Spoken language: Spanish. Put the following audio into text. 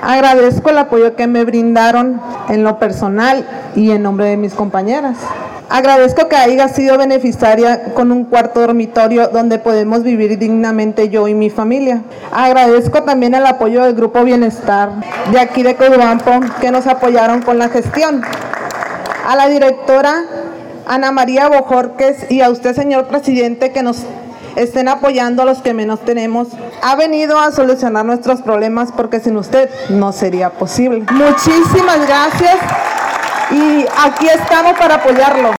Agradezco el apoyo que me brindaron en lo personal y en nombre de mis compañeras. Agradezco que haya sido beneficiaria con un cuarto dormitorio donde podemos vivir dignamente yo y mi familia. Agradezco también el apoyo del Grupo Bienestar de aquí de Coyobampo que nos apoyaron con la gestión. A la directora Ana María Bojorquez y a usted, señor presidente, que nos estén apoyando a los que menos tenemos. Ha venido a solucionar nuestros problemas porque sin usted no sería posible. Muchísimas gracias y aquí estamos para apoyarlo.